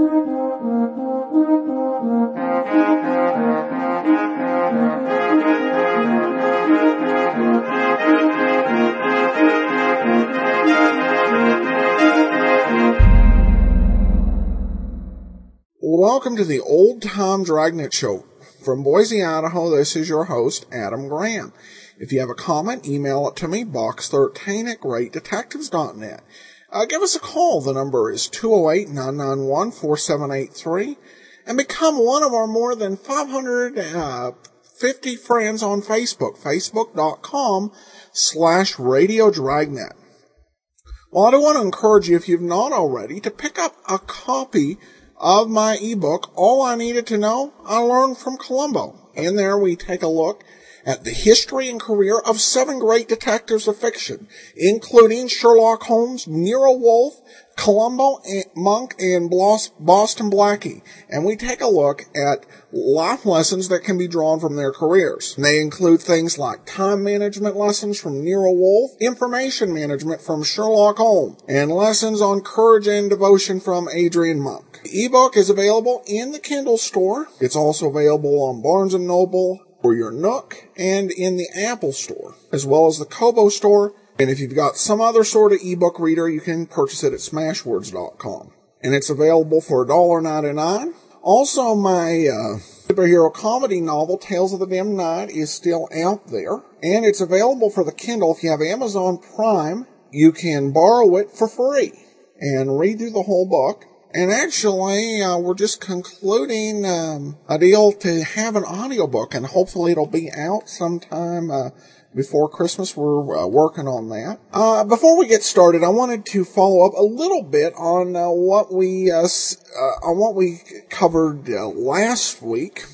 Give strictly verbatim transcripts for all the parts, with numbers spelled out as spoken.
Welcome to the Old Time Dragnet Show. From Boise, Idaho, this is your host, Adam Graham. If you have a comment, email it to me, box thirteen at great detectives dot net. Uh, give us a call. The number is two oh eight, nine nine one, four seven eight three. And become one of our more than five hundred fifty friends on Facebook, facebook.com slash Radio Dragnet. Well, I do want to encourage you, if you've not already, to pick up a copy of my ebook, All I Needed to Know, I Learned from Columbo. In there we take a look at the history and career of seven great detectives of fiction, including Sherlock Holmes, Nero Wolfe, Columbo, Monk, and Boston Blackie. And we take a look at life lessons that can be drawn from their careers. And they include things like time management lessons from Nero Wolfe, information management from Sherlock Holmes, and lessons on courage and devotion from Adrian Monk. The ebook is available in the Kindle store. It's also available on Barnes and Noble, or your Nook, and in the Apple Store, as well as the Kobo Store. And if you've got some other sort of ebook reader, you can purchase it at smashwords dot com. And it's available for one dollar ninety-nine. Also, my uh, superhero comedy novel, Tales of the Dim Night, is still out there. And it's available for the Kindle. If you have Amazon Prime, you can borrow it for free and read through the whole book. And actually, uh, we're just concluding um, a deal to have an audiobook, and hopefully it'll be out sometime uh, before Christmas. We're uh, working on that. Uh, before we get started, I wanted to follow up a little bit on uh, what we uh, uh, on what we covered uh, last week.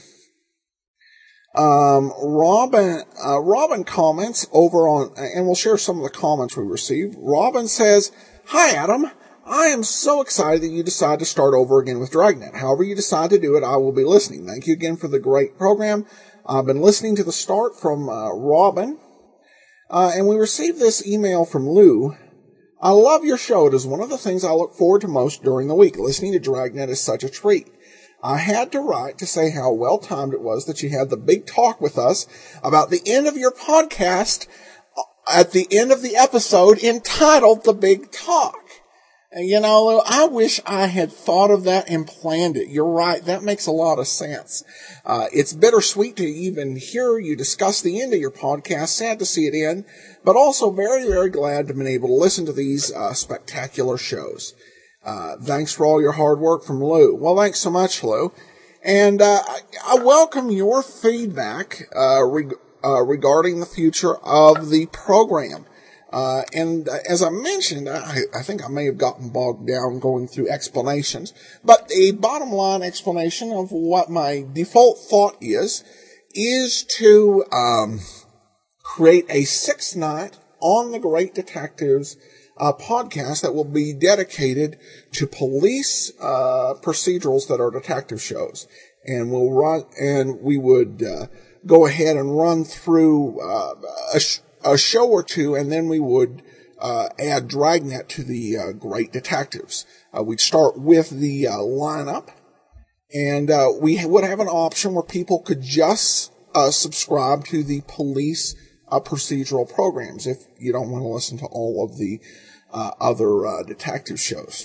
Um, Robin, uh, Robin comments over on, and we'll share some of the comments we received. Robin says, "Hi, Adam. I am so excited that you decide to start over again with Dragnet. However you decide to do it, I will be listening. Thank you again for the great program. I've been listening to the start from uh, Robin. Uh, and we received this email from Lou. I love your show. It is one of the things I look forward to most during the week. Listening to Dragnet is such a treat. I had to write to say how well-timed it was that you had the big talk with us about the end of your podcast at the end of the episode entitled The Big Talk. You know, I wish I had thought of that and planned it. You're right. That makes a lot of sense. Uh, it's bittersweet to even hear you discuss the end of your podcast. Sad to see it end, but also very, very glad to have been able to listen to these uh, spectacular shows. Uh, thanks for all your hard work from Lou. Well, thanks so much, Lou. And uh, I, I welcome your feedback uh, reg- uh, regarding the future of the program. Uh, and uh, as I mentioned, I, I think I may have gotten bogged down going through explanations, but a bottom line explanation of what my default thought is, is to um, create a sixth night on the Great Detectives uh, podcast that will be dedicated to police uh, procedurals that are detective shows. And we'll run, and we would uh, go ahead and run through uh, a sh- a show or two, and then we would uh, add Dragnet to the uh, Great Detectives. Uh, we'd start with the uh, lineup, and uh, we would have an option where people could just uh, subscribe to the police uh, procedural programs if you don't want to listen to all of the uh, other uh, detective shows.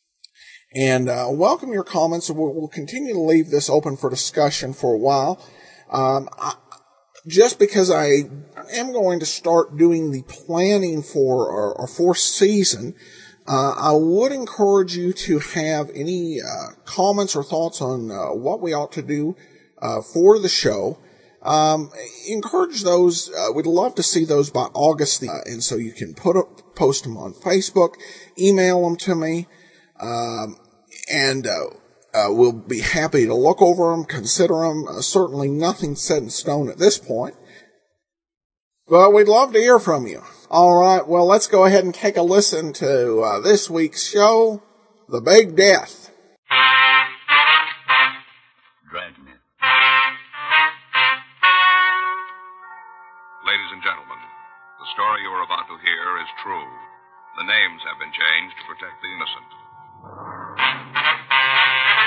And uh, welcome your comments. We'll, we'll continue to leave this open for discussion for a while. Um, I, Just because I am going to start doing the planning for our, our fourth season, uh, I would encourage you to have any uh, comments or thoughts on uh, what we ought to do uh, for the show. Um, encourage those. Uh, we'd love to see those by August, uh, and so you can put up, post them on Facebook, email them to me, um, and uh, Uh, we'll be happy to look over them, consider them. Uh, certainly nothing set in stone at this point. But we'd love to hear from you. All right, well, let's go ahead and take a listen to uh, this week's show, The Big Death. Dragnet. Ladies and gentlemen, the story you are about to hear is true. The names have been changed to protect the innocent.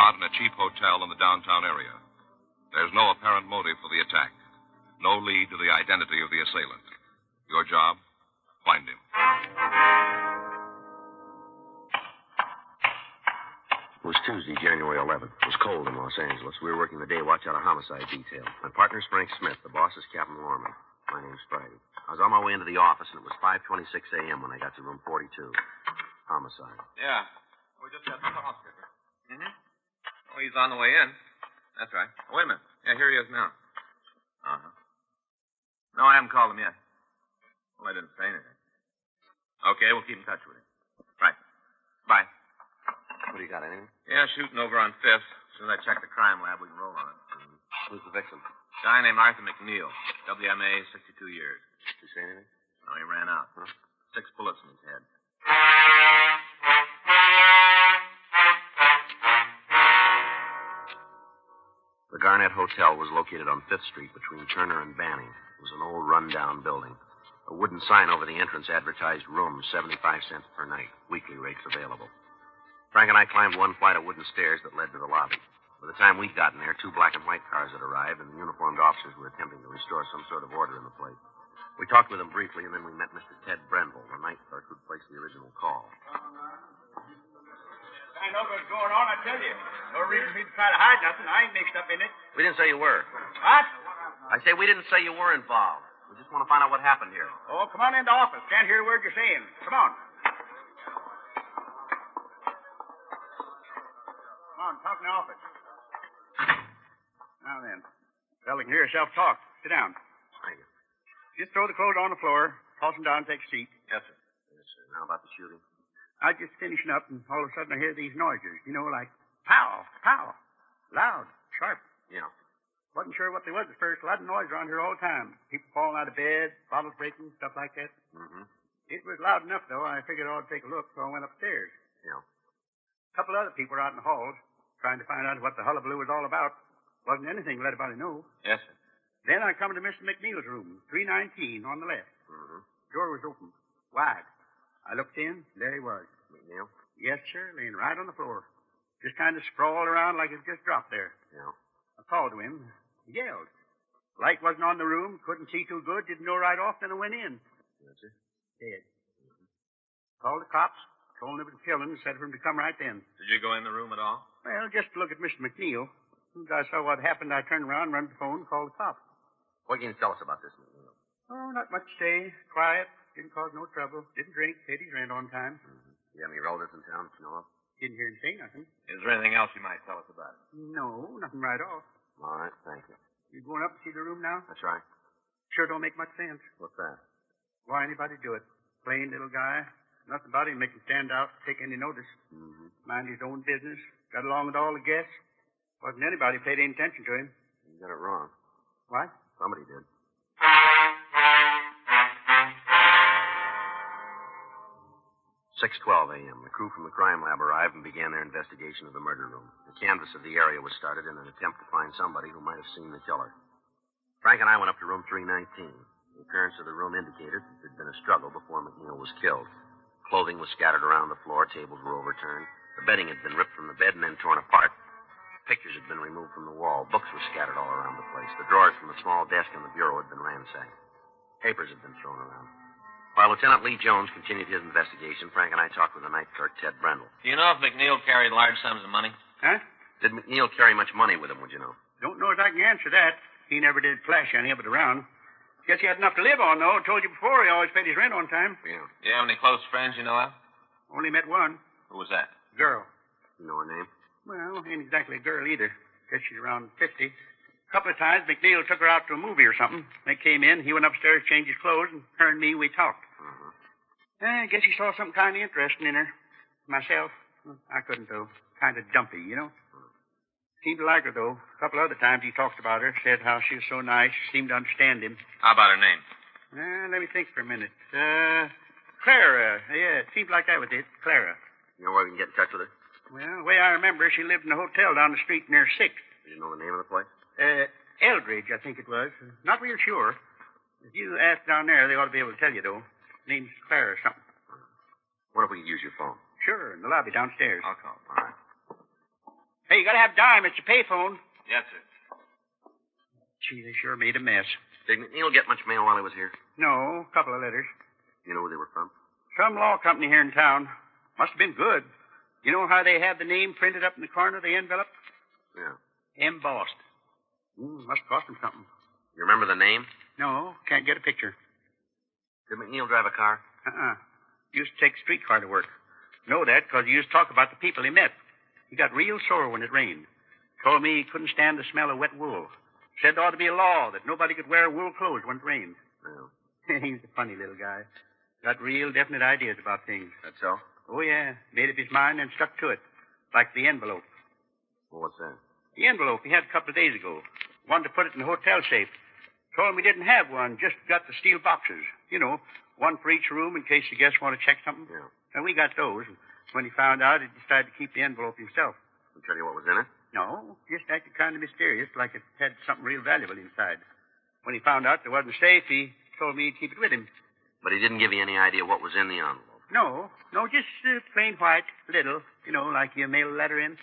not in a cheap hotel in the downtown area. There's no apparent motive for the attack. No lead to the identity of the assailant. Your job? Find him. It was Tuesday, January eleventh. It was cold in Los Angeles. We were working the day watch out of homicide detail. My partner's Frank Smith. The boss is Captain Lorman. My name's Friday. I was on my way into the office, and it was five twenty-six a.m. when I got to room forty-two. Homicide. Yeah. We just got the call, Skipper. Mm-hmm. Oh, he's on the way in. That's right. Oh, wait a minute. Yeah, here he is now. Uh-huh. No, I haven't called him yet. Well, I didn't say anything. Okay, we'll keep in touch with him. Right. Bye. What do you got, anything? Yeah, shooting over on Fifth. As soon as I check the crime lab, we can roll on it. Mm-hmm. Who's the victim? Guy named Arthur McNeil. W M A, sixty-two years. Did you say anything? No, he ran out. Huh? Six bullets in his head. The Garnett Hotel was located on Fifth Street between Turner and Banning. It was an old, run-down building. A wooden sign over the entrance advertised rooms, seventy-five cents per night. Weekly rates available. Frank and I climbed one flight of wooden stairs that led to the lobby. By the time we'd gotten there, two black and white cars had arrived, and the uniformed officers were attempting to restore some sort of order in the place. We talked with them briefly, and then we met Mister Ted Brendel, the night clerk who'd placed the original call. I know what's going on, I tell you. No reason for me to try to hide nothing. I ain't mixed up in it. We didn't say you were. What? I say we didn't say you were involved. We just want to find out what happened here. Oh, come on in the office. Can't hear a word you're saying. Come on. Come on, talk in the office. Now then. Well, you can hear yourself talk. Sit down. Thank you. Just throw the clothes on the floor, toss them down, and take a seat. Yes, sir. Yes, sir. Now about the shooting. I was just finishing up, and all of a sudden I hear these noises. You know, like pow, pow. Loud, sharp. Yeah. Wasn't sure what they was at first. A lot of noise around here all the time. People falling out of bed, bottles breaking, stuff like that. Mm-hmm. It was loud enough, though. I figured I ought to take a look, so I went upstairs. Yeah. A couple other people were out in the halls trying to find out what the hullabaloo was all about. Wasn't anything to let anybody know. Yes, sir. Then I come to Mister McNeil's room, three nineteen on the left. Mm-hmm. Door was open, wide. I looked in. There he was. McNeil? Yes, sir, laying right on the floor. Just kind of sprawled around like it just dropped there. Yeah. I called to him. He yelled. Light wasn't on the room. Couldn't see too good. Didn't know right off. Then I went in. Yes, sir. Dead. Mm-hmm. Called the cops. Told them it was killing. Said for him to come right then. Did you go in the room at all? Well, just to look at Mister McNeil. As soon as I saw what happened, I turned around, run to the phone, called the cops. What can you tell us about this, McNeil? Oh, not much to say. Quiet. Didn't cause no trouble. Didn't drink. Paid his rent on time. Mm-hmm. Do you have any relatives in town that you know of? Didn't hear him say nothing. Is there anything else you might tell us about it? No, nothing right off. All right, thank you. You going up to see the room now? That's right. Sure don't make much sense. What's that? Why anybody do it? Plain little guy. Nothing about him make him stand out, take any notice. Mm-hmm. Mind his own business. Got along with all the guests. Wasn't anybody paid any attention to him. You got it wrong. What? Somebody did. six twelve a.m. The crew from the crime lab arrived and began their investigation of the murder room. The canvass of the area was started in an attempt to find somebody who might have seen the killer. Frank and I went up to room three nineteen. The appearance of the room indicated that there'd been a struggle before McNeil was killed. Clothing was scattered around the floor. Tables were overturned. The bedding had been ripped from the bed and then torn apart. Pictures had been removed from the wall. Books were scattered all around the place. The drawers from the small desk on the bureau had been ransacked. Papers had been thrown around. While Lieutenant Lee Jones continued his investigation, Frank and I talked with the night clerk, Ted Brendel. Do you know if McNeil carried large sums of money? Huh? Did McNeil carry much money with him, would you know? Don't know if I can answer that. He never did flash any of it around. Guess he had enough to live on, though. Told you before he always paid his rent on time. Yeah. Do you have any close friends you know of? Only met one. Who was that? Girl. You know her name? Well, ain't exactly a girl either. Guess she's around fifty. A couple of times, McNeil took her out to a movie or something. They came in, he went upstairs, changed his clothes, and her and me, we talked. Mm-hmm. I guess he saw something kind of interesting in her. Myself, I couldn't, though. Kind of dumpy, you know. Seemed to like her, though. A couple other times he talked about her, said how she was so nice, seemed to understand him. How about her name? Uh, let me think for a minute. Uh, Clara. Yeah, it seemed like that was it. Clara. You know where we can get in touch with her? Well, the way I remember, she lived in a hotel down the street near sixth. Do you know the name of the place? Uh, Eldridge, I think it was. Not real sure. If you ask down there, they ought to be able to tell you, though. Name's Clara or something. What if we could use your phone? Sure, in the lobby downstairs. I'll call. All right. Hey, you gotta have dime. It's a payphone. Yes, sir. Gee, they sure made a mess. Did McNeil get much mail while he was here? No, a couple of letters. You know who they were from? Some law company here in town. Must have been good. You know how they have the name printed up in the corner of the envelope? Yeah. Embossed. Mm, must cost them something. You remember the name? No, can't get a picture. Did McNeil drive a car? Uh-uh. Used to take a streetcar to work. Know that because he used to talk about the people he met. He got real sore when it rained. Told me he couldn't stand the smell of wet wool. Said there ought to be a law that nobody could wear wool clothes when it rained. Yeah. He's a funny little guy. Got real definite ideas about things. That's so? Oh, yeah. Made up his mind and stuck to it. Like the envelope. Well, what's that? The envelope he had a couple of days ago. Wanted to put it in the hotel safe. Told him he didn't have one, just got the steel boxes. You know, one for each room in case the guests want to check something. Yeah. And we got those. And when he found out, he decided to keep the envelope himself. I'll tell you what was in it? No, just acted kind of mysterious, like it had something real valuable inside. When he found out there wasn't safe, he told me he'd keep it with him. But he didn't give you any idea what was in the envelope. No, no, just uh, plain white, little, you know, like you mail a letter in.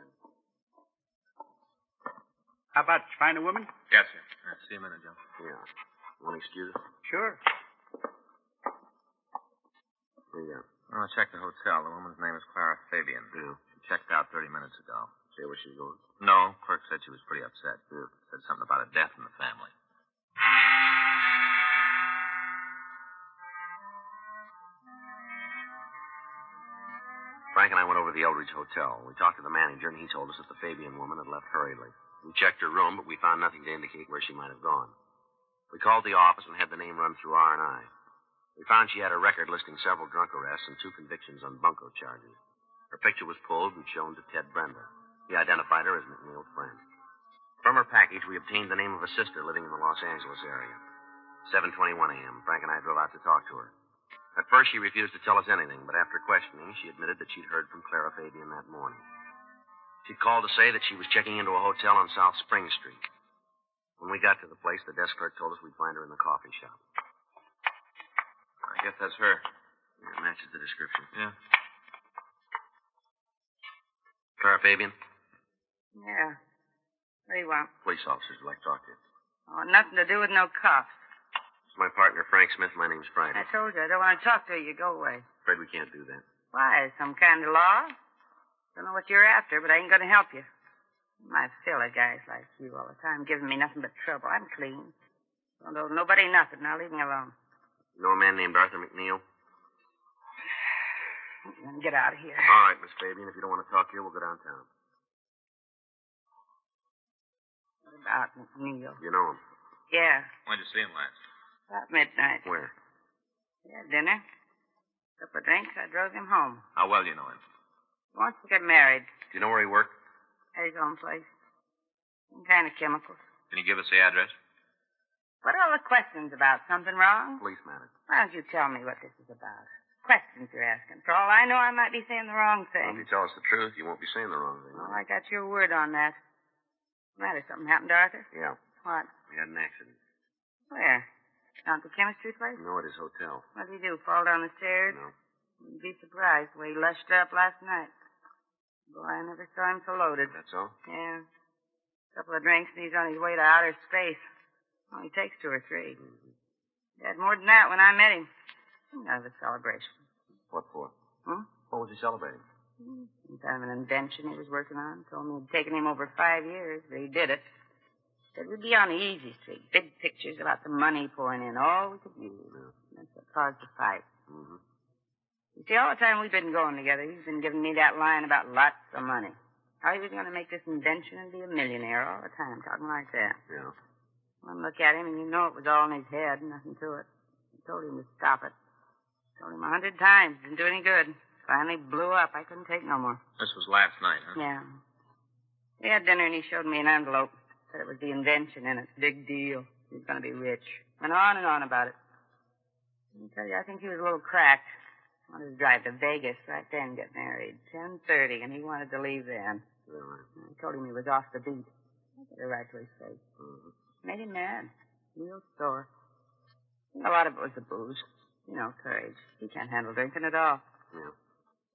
How about find a woman? Yes, sir. I'll see you in a minute, Joe. Yeah. Want to excuse us? Sure. Yeah. Well, I checked the hotel. The woman's name is Clara Fabian. Yeah. She checked out thirty minutes ago. Say where she's going? No, clerk said she was pretty upset. Yeah. Said something about a death in the family. Frank and I went over to the Eldridge Hotel. We talked to the manager, and he told us that the Fabian woman had left hurriedly. We checked her room, but we found nothing to indicate where she might have gone. We called the office and had the name run through R and I. We found she had a record listing several drunk arrests and two convictions on bunco charges. Her picture was pulled and shown to Ted Brenda. He identified her as McNeil's friend. From her package, we obtained the name of a sister living in the Los Angeles area. seven twenty-one a.m., Frank and I drove out to talk to her. At first, she refused to tell us anything, but after questioning, she admitted that she'd heard from Clara Fabian that morning. She'd called to say that she was checking into a hotel on South Spring Street. When we got to the place, the desk clerk told us we'd find her in the coffee shop. I guess that's her. Yeah, it matches the description. Yeah. Clara Fabian? Yeah. What do you want? Police officers would like to talk to you. Oh, nothing to do with no cops. It's my partner, Frank Smith. My name's Friday. I told you, I don't want to talk to you. Go away. Afraid we can't do that. Why? Some kind of law? Don't know what you're after, but I ain't going to help you. My filler guys like you all the time giving me nothing but trouble. I'm clean. Don't owe nobody nothing. Now leave me alone. You know a man named Arthur McNeil? Then get out of here. All right, Miss Fabian. If you don't want to talk here, we'll go downtown. What about McNeil? You know him? Yeah, When'd you see him last? about midnight. Where? We had dinner. Couple of drinks. I drove him home. How well do you know him? He wants to get married Do you know where he worked? at his own place. Some kind of chemicals. Can you give us the address? What are all the questions about? Something wrong? Police matter. Why don't you tell me what this is about? Questions you're asking. For all I know, I might be saying the wrong Well, if thing. you tell us the truth, you won't be saying the wrong thing. Well, I got your word on that. Matter, something happened to Arthur? Yeah. What? We had an accident. Where? Down at the chemistry place? No, at his hotel. What did he do? Fall down the stairs? No. You'd be surprised the way he lushed up last night. Boy, I never saw him so loaded. That's all? Yeah. A couple of drinks and he's on his way to outer space. Only takes two or three. Mm-hmm. He had more than that when I met him. Some kind of a celebration. What for? Hmm? What was he celebrating? Some kind of an invention he was working on. Told me it'd taken him over five years, but he did it. Said we'd be on the easy street. Big pictures about the money pouring in. All we could use. Yeah. That's what caused the fight. Mm-hmm. You see, all the time we've been going together, he's been giving me that line about lots of money. How he was going to make this invention and be a millionaire all the time, talking like that. Yeah. One look at him and you know it was all in his head, nothing to it. I told him to stop it. Told him a hundred times, didn't do any good. Finally blew up. I couldn't take no more. This was last night, huh? Yeah. We had dinner and he showed me an envelope. Said it was the invention in it. Big deal. He was going to be rich. Went on and on about it. Let me tell you, I think he was a little cracked. Wanted to drive to Vegas right then, get married. ten thirty, and he wanted to leave then. Yeah, right. I told him he was off the beat. I got it right to his face. Mm-hmm. Made him mad. Real sore. A lot of it was the booze. You know, courage. He can't handle drinking at all. Yeah.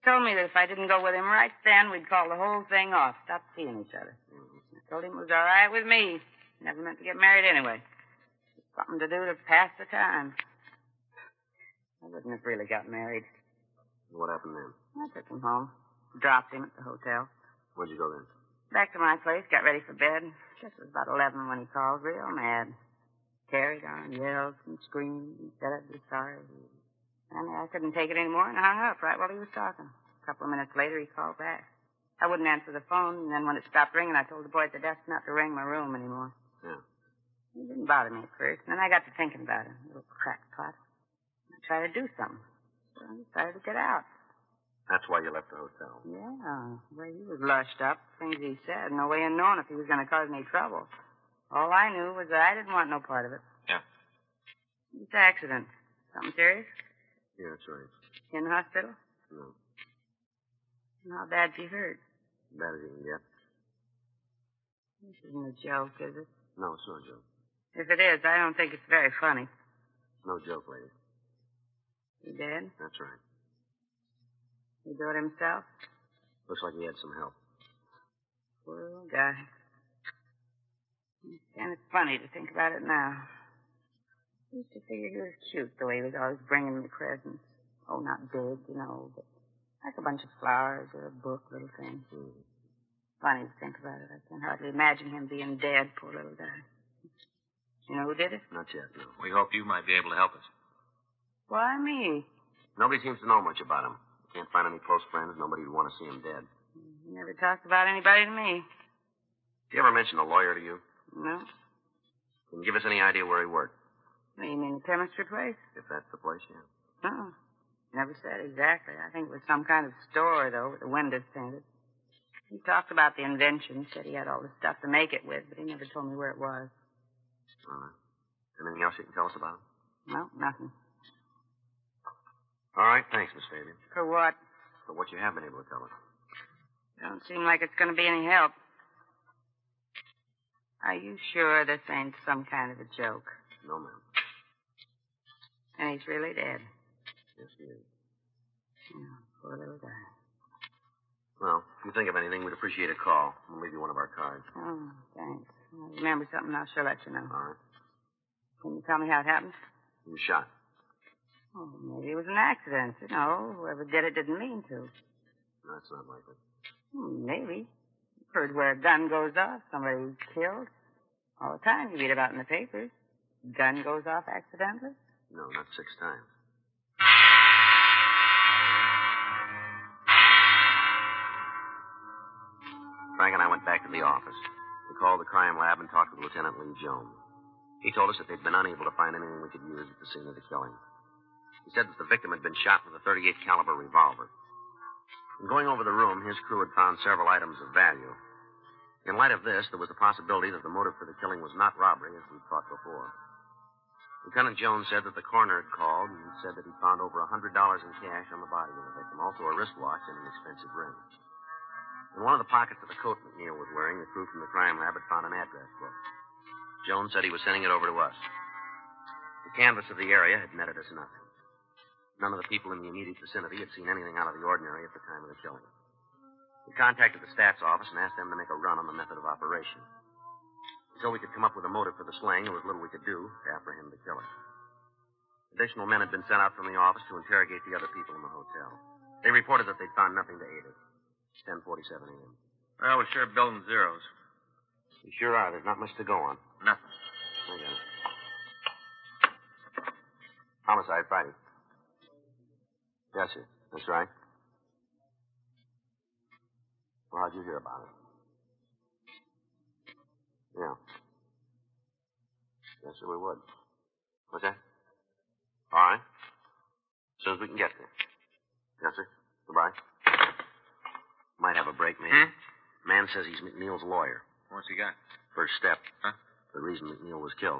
Told me that if I didn't go with him right then, we'd call the whole thing off, stop seeing each other. Mm-hmm. I told him it was all right with me. Never meant to get married anyway. Something to do to pass the time. I wouldn't have really got married. What happened then? I took him home. Dropped him at the hotel. Where'd you go then? Back to my place, got ready for bed. Guess it was about eleven when he called, real mad. Carried on, yelled and screamed and said I'd be sorry. And I couldn't take it anymore and hung up right while he was talking. A couple of minutes later, he called back. I wouldn't answer the phone, and then when it stopped ringing, I told the boy at the desk not to ring my room anymore. Yeah. It didn't bother me at first, and then I got to thinking about it. A little crackpot. I tried to do something. So I decided to get out. That's why you left the hotel. Yeah, the way he was lushed up, things he said, no way of knowing if he was going to cause any trouble. All I knew was that I didn't want no part of it. Yeah. It's an accident. Something serious? Yeah, that's right. In the hospital? No. How bad's he hurt? Bad as you can get. This isn't a joke, is it? No, it's no joke. If it is, I don't think it's very funny. It's no joke, lady. He dead? That's right. He do it himself? Looks like he had some help. Poor little guy. And it's funny to think about it now. I used to figure he was cute the way he was always bringing me presents. Oh, not big, you know, but like a bunch of flowers or a book, little thing. Mm. Funny to think about it. I can hardly imagine him being dead, poor little guy. You know who did it? Not yet, no. We hope you might be able to help us. Why me? Nobody seems to know much about him. Can't find any close friends. Nobody would want to see him dead. He never talked about anybody to me. Did he ever mention a lawyer to you? No. Can you give us any idea where he worked? What, you mean the chemistry place? If that's the place, yeah. No. Never said exactly. I think it was some kind of store, though, with the windows painted. He talked about the invention, said he had all the stuff to make it with, but he never told me where it was. All right. Anything else you can tell us about him? No, nothing. All right, thanks, Miss Fabian. For what? For what you have been able to tell us. Don't seem like it's going to be any help. Are you sure this ain't some kind of a joke? No, ma'am. And he's really dead? Yes, he is. Oh, poor little guy. Well, if you think of anything, we'd appreciate a call. We'll leave you one of our cards. Oh, thanks. I'll remember something, I'll sure let you know. All right. Can you tell me how it happened? He was shot. Oh, maybe it was an accident. You know, whoever did it didn't mean to. No, that's not likely. Hmm, maybe. You've heard where a gun goes off, somebody's killed. All the time you read about in the papers. Gun goes off accidentally. No, not six times. Frank and I went back to the office. We called the crime lab and talked with Lieutenant Lee Jones. He told us that they'd been unable to find anything we could use at the scene of the killing. He said that the victim had been shot with a thirty-eight caliber revolver. In going over the room, his crew had found several items of value. In light of this, there was the possibility that the motive for the killing was not robbery, as we'd thought before. Lieutenant Jones said that the coroner had called and said that he'd found over one hundred dollars in cash on the body of the victim, also a wristwatch and an expensive ring. In one of the pockets of the coat McNeil was wearing, the crew from the crime lab had found an address book. Jones said he was sending it over to us. The canvass of the area had netted us nothing. None of the people in the immediate vicinity had seen anything out of the ordinary at the time of the killing. We contacted the stats office and asked them to make a run on the method of operation. Until we could come up with a motive for the slaying, there was little we could do to apprehend the killer. Additional men had been sent out from the office to interrogate the other people in the hotel. They reported that they'd found nothing to aid us. ten forty-seven a.m. Well, we're sure building zeros. We sure are. There's not much to go on. Nothing. I got it. Homicide Friday. Yes, sir. That's right. Well, how'd you hear about it? Yeah. Yes, sir, we would. What's that? All right. As soon as we can get there. Yes, sir. Goodbye. Might have a break, maybe. Hmm? Man says he's McNeil's lawyer. What's he got? First step. Huh? The reason McNeil was killed.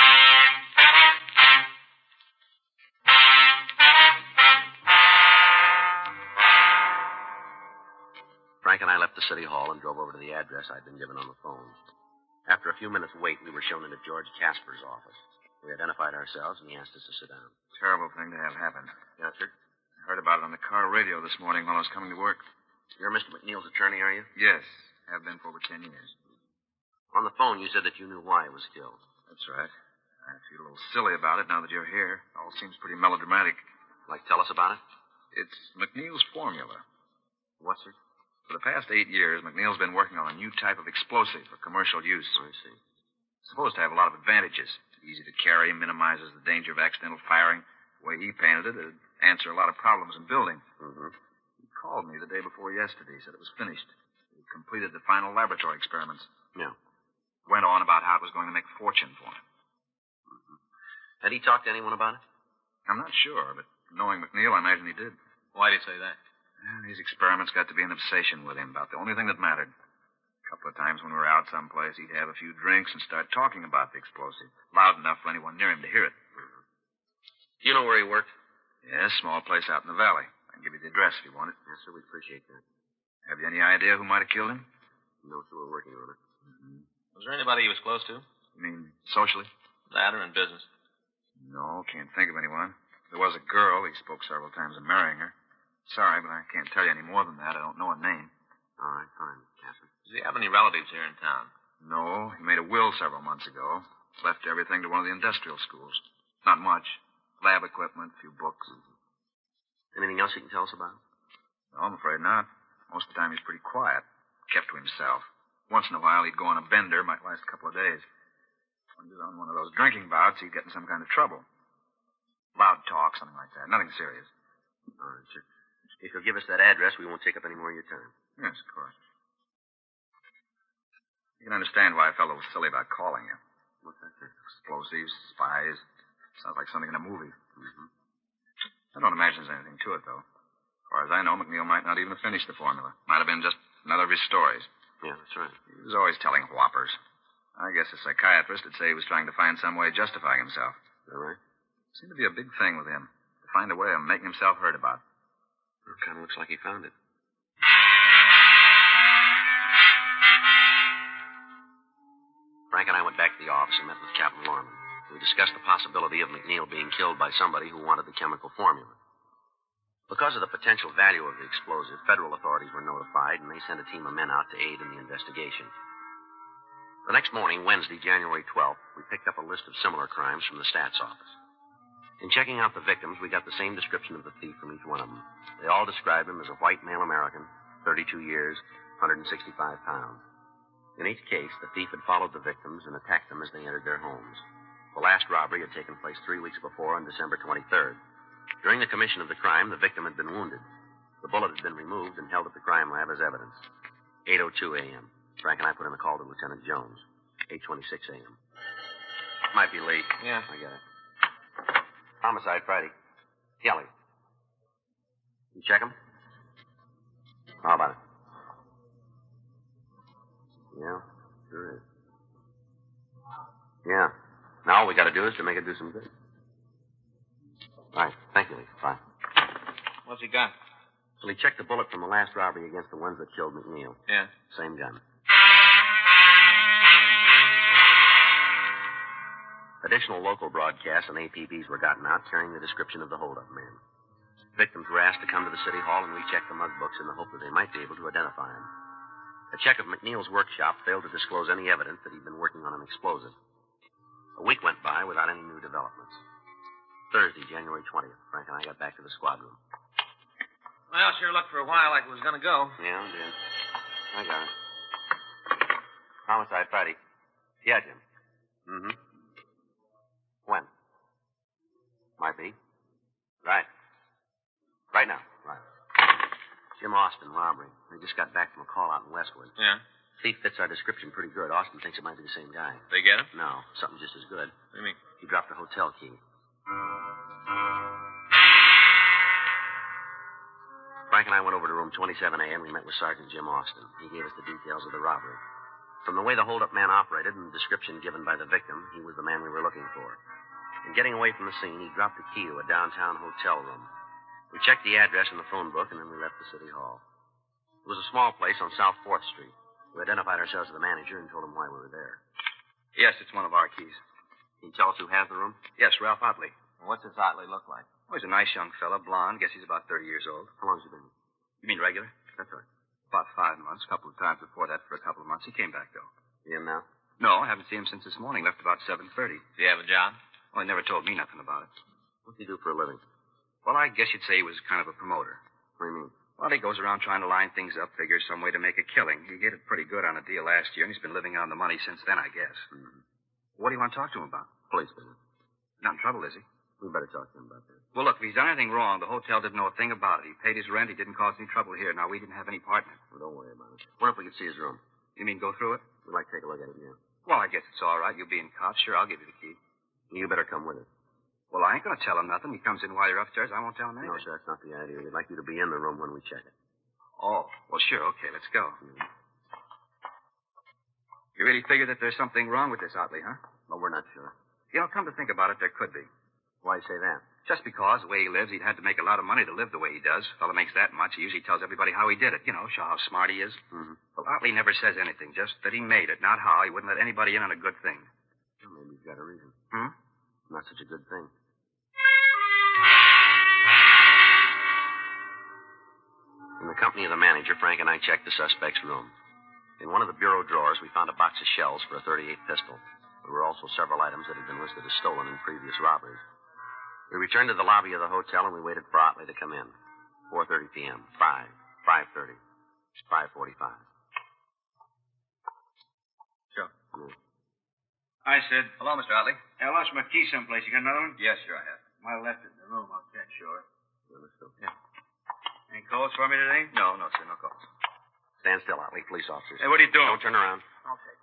Frank and I left the city hall and drove over to the address I'd been given on the phone. After a few minutes' wait, we were shown into George Casper's office. We identified ourselves, and he asked us to sit down. Terrible thing to have happen. Yes, sir. Heard about it on the car radio this morning while I was coming to work. You're Mister McNeil's attorney, are you? Yes, have been for over ten years. On the phone, you said that you knew why he was killed. That's right. I feel a little silly about it now that you're here. It all seems pretty melodramatic. Like, tell us about it? It's McNeil's formula. What's it? For the past eight years, McNeil's been working on a new type of explosive for commercial use. I see. It's supposed to have a lot of advantages. Easy to carry, minimizes the danger of accidental firing. The way he painted it, it'd answer a lot of problems in building. Mm-hmm. He called me the day before yesterday, said it was finished. He completed the final laboratory experiments. Yeah. Went on about how it was going to make a fortune for him. Mm-hmm. Had he talked to anyone about it? I'm not sure, but knowing McNeil, I imagine he did. Why did he say that? Well, these experiments got to be an obsession with him, about the only thing that mattered. A couple of times when we were out someplace, he'd have a few drinks and start talking about the explosive, loud enough for anyone near him to hear it. Mm-hmm. Do you know where he worked? Yes, small place out in the valley. I can give you the address if you want it. Yes, sir, we'd appreciate that. Have you any idea who might have killed him? No, sir, we're working on it. Mm-hmm. Was there anybody he was close to? You mean socially? That or in business? No, can't think of anyone. There was a girl. He spoke several times of marrying her. Sorry, but I can't tell you any more than that. I don't know her name. All right, fine, Catherine. Does he have any relatives here in town? No, he made a will several months ago. Left everything to one of the industrial schools. Not much. Lab equipment, a few books. Mm-hmm. Anything else you can tell us about? No, I'm afraid not. Most of the time he's pretty quiet. Kept to himself. Once in a while he'd go on a bender. Might last a couple of days. When he was on one of those drinking bouts, he'd get in some kind of trouble. Loud talk, something like that. Nothing serious. All right, sir. If you'll give us that address, we won't take up any more of your time. Yes, of course. You can understand why a fellow was silly about calling you. What's that, sir? Explosives, spies. Sounds like something in a movie. Mm-hmm. I don't imagine there's anything to it, though. As far as I know, McNeil might not even have finished the formula. Might have been just another of his stories. Yeah, that's right. He was always telling whoppers. I guess a psychiatrist would say he was trying to find some way of justifying himself. Is that right? Seemed to be a big thing with him. To find a way of making himself heard about. It kind of looks like he found it. Frank and I went back to the office and met with Captain Lorman. We discussed the possibility of McNeil being killed by somebody who wanted the chemical formula. Because of the potential value of the explosive, federal authorities were notified, and they sent a team of men out to aid in the investigation. The next morning, Wednesday, January twelfth, we picked up a list of similar crimes from the stats office. In checking out the victims, we got the same description of the thief from each one of them. They all described him as a white male American, thirty-two years, one hundred sixty-five pounds. In each case, the thief had followed the victims and attacked them as they entered their homes. The last robbery had taken place three weeks before on December twenty-third. During the commission of the crime, the victim had been wounded. The bullet had been removed and held at the crime lab as evidence. eight oh two a.m. Frank and I put in a call to Lieutenant Jones. eight twenty-six a.m. Might be late. Yeah. I get it. Homicide Friday. Kelly. You check him? How about it? Yeah, sure is. Yeah. Now all we got to do is to make it do some good. All right. Thank you, Lee. Bye. What's he got? Well, he checked the bullet from the last robbery against the ones that killed McNeil. Yeah. Same gun. Additional local broadcasts and A P Bs were gotten out carrying the description of the holdup man. Victims were asked to come to the city hall and recheck the mug books in the hope that they might be able to identify him. A check of McNeil's workshop failed to disclose any evidence that he'd been working on an explosive. A week went by without any new developments. Thursday, January twentieth, Frank and I got back to the squad room. Well, sure looked for a while like it was going to go. Yeah, I did. I got it. Homicide Friday. Yeah, Jim. Mm-hmm. When? Might be. Right. Right now. Right. Jim Austin, robbery. We just got back from a call out in Westwood. Yeah. Thief fits our description pretty good. Austin thinks it might be the same guy. They get him? No, something just as good. What do you mean? He dropped a hotel key. Frank and I went over to room twenty-seven A and we met with Sergeant Jim Austin. He gave us the details of the robbery. From the way the holdup man operated and the description given by the victim, he was the man we were looking for. In getting away from the scene, he dropped the key to a downtown hotel room. We checked the address in the phone book, and then we left the city hall. It was a small place on South fourth Street. We identified ourselves as the manager and told him why we were there. Yes, it's one of our keys. Can you tell us who has the room? Yes, Ralph Otley. What's this Otley look like? Oh, he's a nice young fella, blonde. Guess he's about thirty years old. How long's he been? You mean regular? That's right. About five months. A couple of times before that for a couple of months. He came back, though. See him now? No, I haven't seen him since this morning. Left about seven thirty. Do you have a job? Well, he never told me nothing about it. What's he do for a living? Well, I guess you'd say he was kind of a promoter. What do you mean? Well, he goes around trying to line things up, figures some way to make a killing. He get it pretty good on a deal last year, and he's been living on the money since then, I guess. Mm-hmm. What do you want to talk to him about? Police business. Not in trouble, is he? We better talk to him about that. Well, look, if he's done anything wrong, the hotel didn't know a thing about it. He paid his rent. He didn't cause any trouble here. Now, we didn't have any part in it. Well, don't worry about it. What if we could see his room? You mean go through it? We'd like to take a look at it, yeah. Well, I guess it's all right. You'll be in cops. Sure, I'll give you the key. You better come with us. Well, I ain't going to tell him nothing. He comes in while you're upstairs. I won't tell him anything. No, sir, that's not the idea. We'd like you to be in the room when we check it. Oh, well, sure. Okay, let's go. Mm-hmm. You really figure that there's something wrong with this Otley, huh? Well, we're not sure. You know, come to think about it, there could be. Why say that? Just because the way he lives, he'd had to make a lot of money to live the way he does. Fellow makes that much. He usually tells everybody how he did it. You know, show how smart he is. Mm-hmm. Well, Otley never says anything, just that he made it, not how. He wouldn't let anybody in on a good thing. Well, maybe he's got a reason. Hmm? Not such a good thing. In the company of the manager, Frank and I checked the suspect's room. In one of the bureau drawers, we found a box of shells for a thirty-eight pistol. There were also several items that had been listed as stolen in previous robberies. We returned to the lobby of the hotel and we waited for Otley to come in. four thirty p.m., five, five thirty, five forty-five. Sure. Yeah. I said, Hello, Mister Otley. I lost my key someplace. You got another one? Yes, sure, I have. I left it in the room. I'll check, sure. Yeah, let's go. Yeah. Any calls for me today? No, no, sir, no calls. Stand still, Otley. Police officers. Hey, what are you doing? Don't turn around. Okay.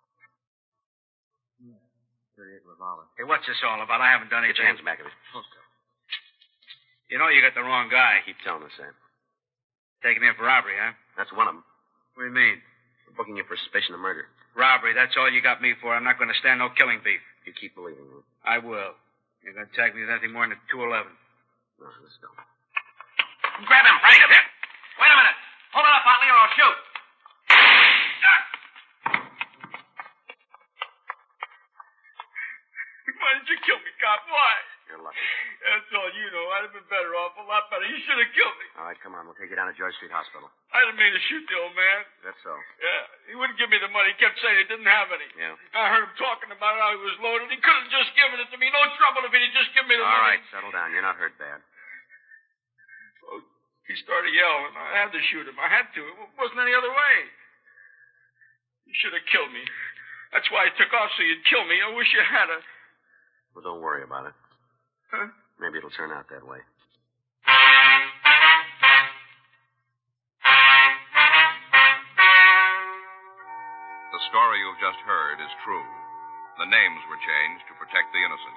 thirty-eight revolver. Hey, what's this all about? I haven't done Get anything. your hands back of it. You know you got the wrong guy. Keep telling us that. Taking him for robbery, huh? That's one of them. What do you mean? We're booking you for suspicion of murder. Robbery, that's all you got me for. I'm not going to stand no killing beef. You keep believing me. I will. You're going to tag me with anything more than a two eleven. No, let's go. Grab him, Frank. Wait a minute. Hold it up, Otley, or I'll shoot. Why did you kill me, cop? Why? You're lucky. That's all you know. I'd have been better off, a lot better. You should have killed me. All right, come on. We'll take you down to George Street Hospital. I didn't mean to shoot the old man. That's so. Yeah, he wouldn't give me the money. He kept saying he didn't have any. Yeah. I heard him talking about how he was loaded. He could have just given it to me. No trouble if he'd just given me the All money. right, settle down. You're not hurt bad. Well, he started yelling. I had to shoot him. I had to. It wasn't any other way. You should have killed me. That's why he took off, so you'd kill me. I wish you had a... Well, don't worry about it. Huh? Maybe it'll turn out that way. The story you've just heard is true. The names were changed to protect the innocent.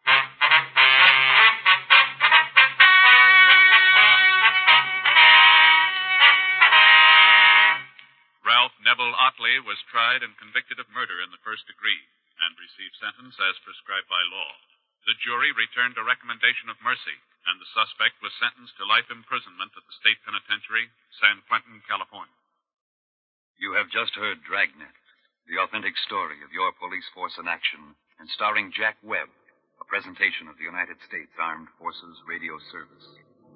Ralph Neville Otley was tried and convicted of murder in the first degree and received sentence as prescribed by law. The jury returned a recommendation of mercy, and the suspect was sentenced to life imprisonment at the State Penitentiary, San Quentin, California. You have just heard Dragnet, the authentic story of your police force in action, and starring Jack Webb, a presentation of the United States Armed Forces Radio Service.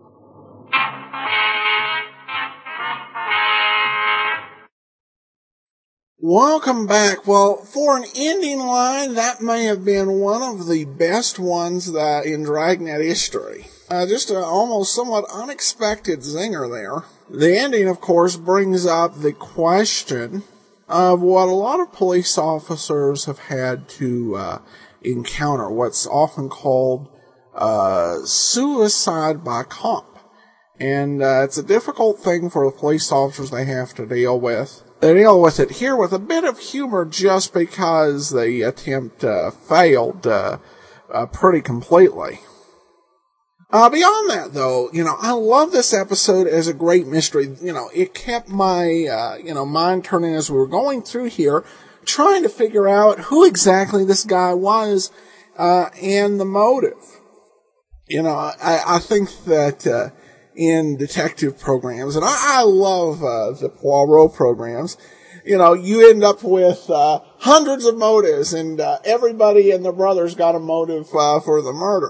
Welcome back. Well, for an ending line, that may have been one of the best ones that in Dragnet history. Uh, just an almost somewhat unexpected zinger there. The ending, of course, brings up the question of what a lot of police officers have had to uh, encounter, what's often called uh, suicide by cop. And uh, it's a difficult thing for the police officers they have to deal with. They deal with it here with a bit of humor just because the attempt uh, failed uh, uh, pretty completely. Uh, beyond that, though, you know, I love this episode as a great mystery. You know, it kept my, uh, you know, mind turning as we were going through here, trying to figure out who exactly this guy was uh, and the motive. You know, I, I think that... Uh, in detective programs, and I, I love uh, the Poirot programs, you know, you end up with uh, hundreds of motives, and uh, everybody and their brothers got a motive uh, for the murder.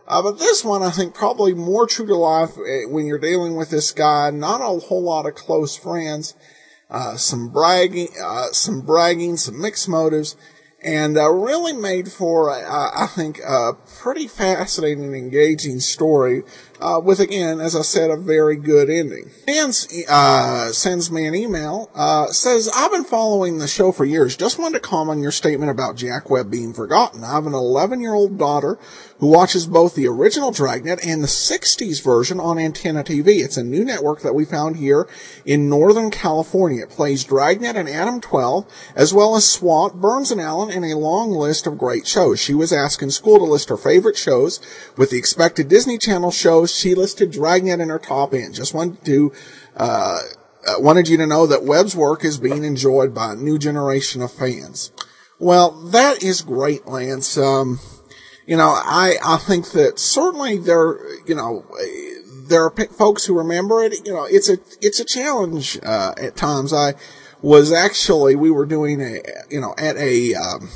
Uh, but this one, I think, probably more true to life when you're dealing with this guy. Not a whole lot of close friends, uh, some bragging, uh, some bragging, some mixed motives, and uh, really made for, uh, I think, a pretty fascinating and engaging story, uh, with, again, as I said, a very good ending. Dan uh, sends me an email, uh, says, I've been following the show for years. Just wanted to comment on your statement about Jack Webb being forgotten. I have an eleven-year-old daughter who watches both the original Dragnet and the sixties version on Antenna T V. It's a new network that we found here in Northern California. It plays Dragnet and Adam twelve, as well as SWAT, Burns and Allen, and a long list of great shows. She was asked in school to list her favorite shows. With the expected Disney Channel shows, she listed Dragnet in her top end. Just wanted to, uh, uh, wanted you to know that Webb's work is being enjoyed by a new generation of fans. Well, that is great, Lance. Um, You know, I, I think that certainly there, you know, there are folks who remember it. You know, it's a, it's a challenge, uh, at times. I was actually, we were doing a, you know, at a, um,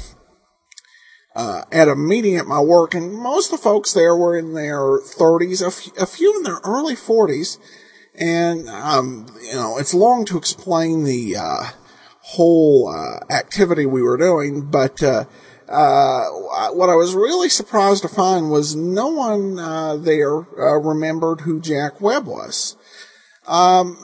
uh, at a meeting at my work, and most of the folks there were in their thirties, a, f- a few in their early forties. And, um, you know, it's long to explain the, uh, whole, uh, activity we were doing, but, uh, Uh, what I was really surprised to find was no one, uh, there, uh, remembered who Jack Webb was. Um,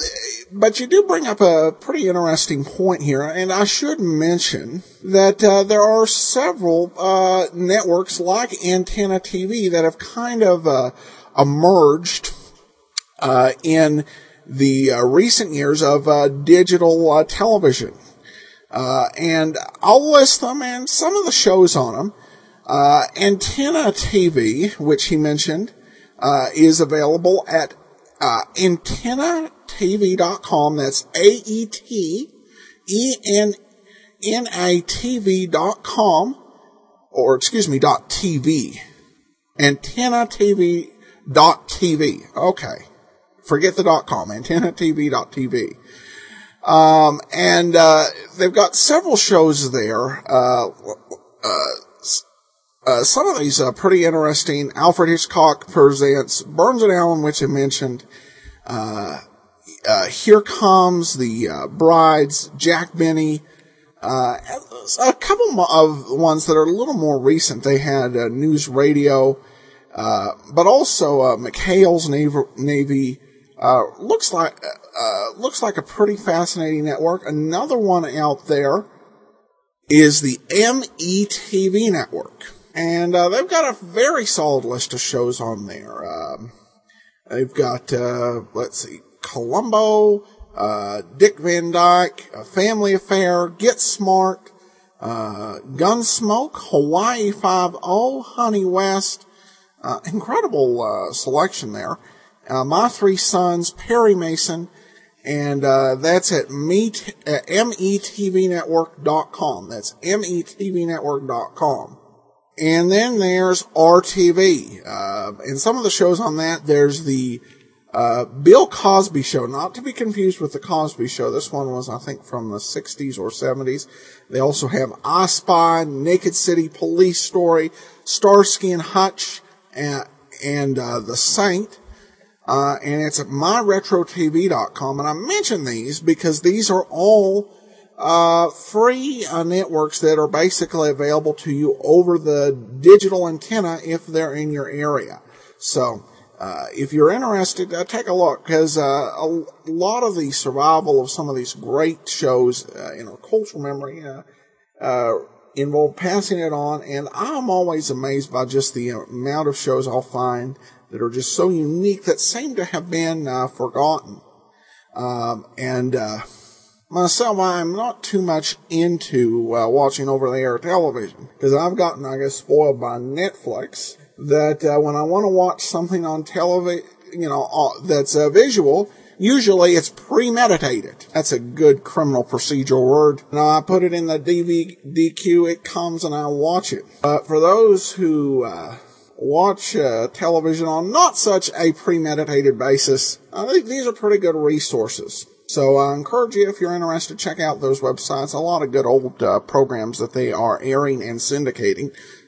but you do bring up a pretty interesting point here, and I should mention that, uh, there are several, uh, networks like Antenna T V that have kind of, uh, emerged, uh, in the, uh, recent years of, uh, digital, uh, television. Uh, and I'll list them and some of the shows on them. Uh, Antenna T V, which he mentioned, uh, is available at, uh, antenna t v dot com. That's A E T E N N A T V dot com, or excuse me, dot T V. Antenna T V dot T V. Okay. Forget the dot com. Antenna T V dot T V. Um, and, uh, they've got several shows there. Uh, uh, uh, some of these are pretty interesting. Alfred Hitchcock presents Burns and Allen, which I mentioned. Uh, uh, Here Comes the, uh, Brides, Jack Benny. Uh, a couple of ones that are a little more recent. They had, uh, News Radio, uh, but also, uh, McHale's Navy, Navy Uh, looks like, uh, looks like a pretty fascinating network. Another one out there is the M E T V network. And, uh, they've got a very solid list of shows on there. Um, they've got, uh, let's see, Columbo, uh, Dick Van Dyke, A Family Affair, Get Smart, uh, Gunsmoke, Hawaii Five-O, Honey West. Uh, incredible, uh, selection there. Uh, My Three Sons, Perry Mason, and, uh, that's at M E T V network dot com. That's M E T V network dot com. And then there's R T V. Uh, and some of the shows on that, there's the, uh, Bill Cosby Show, not to be confused with the Cosby Show. This one was, I think, from the sixties or seventies. They also have I Spy, Naked City Police Story, Starsky and Hutch, and, and, uh, The Saint. Uh, and it's at my retro T V dot com. And I mention these because these are all, uh, free, uh, networks that are basically available to you over the digital antenna if they're in your area. So, uh, if you're interested, uh, take a look, because, uh, a lot of the survival of some of these great shows, uh, in our cultural memory, uh, uh, involve passing it on. And I'm always amazed by just the amount of shows I'll find that are just so unique that seem to have been uh, forgotten. Um, and uh, myself, I'm not too much into uh, watching over-the-air television, because I've gotten, I guess, spoiled by Netflix, that uh, when I want to watch something on television, you know, uh, that's uh, visual, usually it's premeditated. That's a good criminal procedural word. Now, I put it in the D V D queue, it comes, and I watch it. But for those who uh, watch uh, television on not such a premeditated basis, I think these are pretty good resources. So I encourage you, if you're interested, check out those websites. A lot of good old uh, programs that they are airing and syndicating.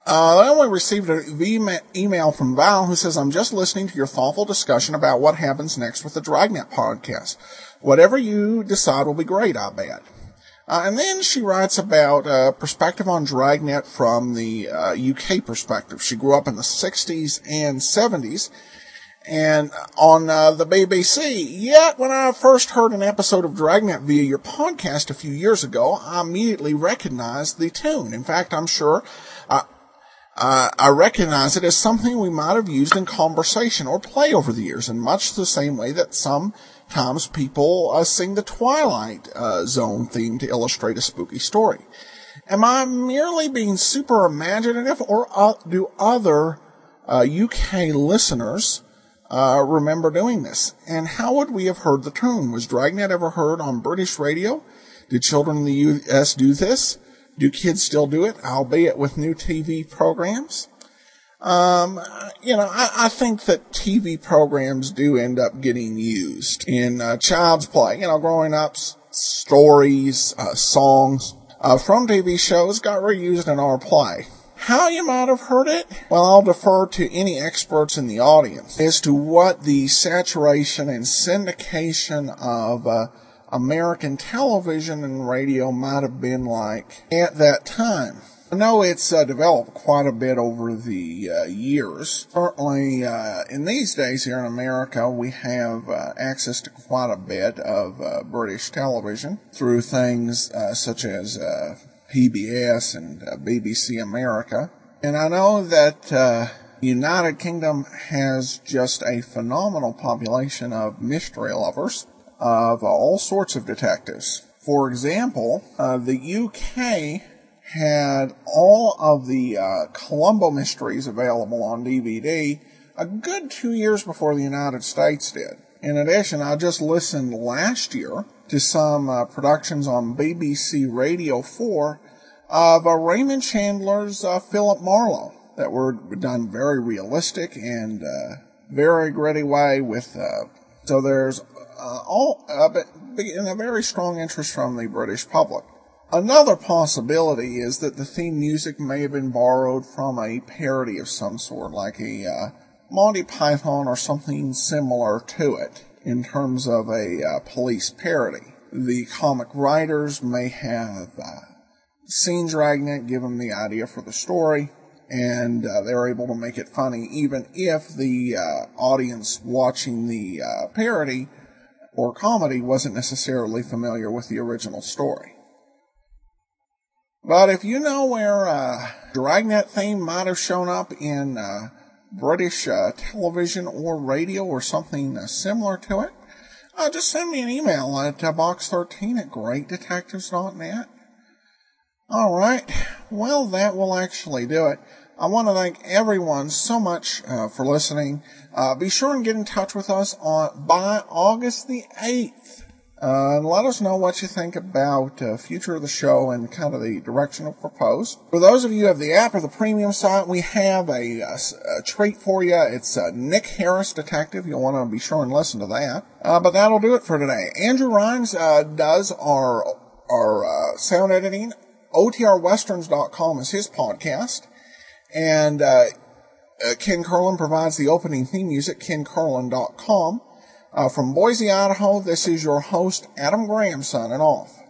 Uh, then we received an email from Val who says, I'm just listening to your thoughtful discussion about what happens next with the Dragnet podcast. Whatever you decide will be great, I bet. Uh, and then she writes about uh, perspective on Dragnet from the uh, U K perspective. She grew up in the sixties and seventies and on uh, the B B C. Yet, when I first heard an episode of Dragnet via your podcast a few years ago, I immediately recognized the tune. In fact, I'm sure uh, uh, I recognize it as something we might have used in conversation or play over the years, in much the same way that sometimes people uh, sing the Twilight uh, Zone theme to illustrate a spooky story. Am I merely being super imaginative, or uh, do other uh, U K listeners uh, remember doing this? And how would we have heard the tune? Was Dragnet ever heard on British radio? Did children in the U S do this? Do kids still do it, albeit with new T V programs? Um, you know, I, I think that T V programs do end up getting used in uh, child's play. You know, growing up, s- stories, uh, songs uh, from T V shows got reused in our play. How you might have heard it? Well, I'll defer to any experts in the audience as to what the saturation and syndication of uh, American television and radio might have been like at that time. I know it's uh, developed quite a bit over the uh, years. Certainly, uh, in these days here in America, we have uh, access to quite a bit of uh, British television through things uh, such as uh, P B S and uh, B B C America. And I know that uh, United Kingdom has just a phenomenal population of mystery lovers, of uh, all sorts of detectives. For example, uh, the U K had all of the uh, Columbo mysteries available on D V D a good two years before the United States did. In addition, I just listened last year to some uh, productions on B B C Radio four of uh, Raymond Chandler's uh, Philip Marlowe that were done very realistic and uh, very gritty way with, uh, so there's uh, all, uh, in a very strong interest from the British public. Another possibility is that the theme music may have been borrowed from a parody of some sort, like a uh, Monty Python or something similar to it, in terms of a uh, police parody. The comic writers may have uh, seen Dragnet, given the idea for the story, and uh, they're able to make it funny, even if the uh, audience watching the uh, parody or comedy wasn't necessarily familiar with the original story. But if you know where uh, Dragnet theme might have shown up in uh, British uh, television or radio or something uh, similar to it, uh, just send me an email at uh, box thirteen at great detectives dot net. All right, well, that will actually do it. I want to thank everyone so much uh, for listening. Uh, be sure and get in touch with us on by August the eighth. Uh, and let us know what you think about uh, future of the show and kind of the direction of proposed. For those of you who have the app or the premium site, we have a, a, a treat for you. It's uh, Nick Harris Detective. You'll want to be sure and listen to that. Uh, but that'll do it for today. Andrew Rhines uh, does our, our uh, sound editing. O T R westerns dot com is his podcast. And uh, uh, Ken Curlin provides the opening theme music, ken curlin dot com. Uh, from Boise, Idaho, this is your host, Adam Graham, signing off.